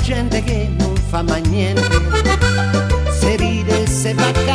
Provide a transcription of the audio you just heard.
gente che non fa mai niente, se ride, se va